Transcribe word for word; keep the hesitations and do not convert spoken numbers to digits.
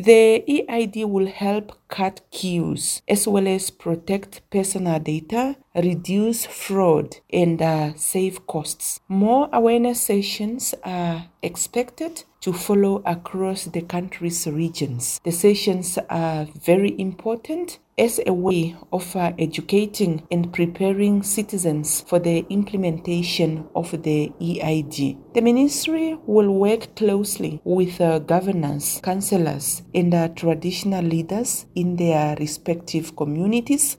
The E I D will help cut queues as well as protect personal data, reduce fraud, and uh, save costs. More awareness sessions are expected to follow across the country's regions. The sessions are very important as a way of uh, educating and preparing citizens for the implementation of the E I D. The ministry will work closely with uh, governors, councillors, and uh, traditional leaders in their respective communities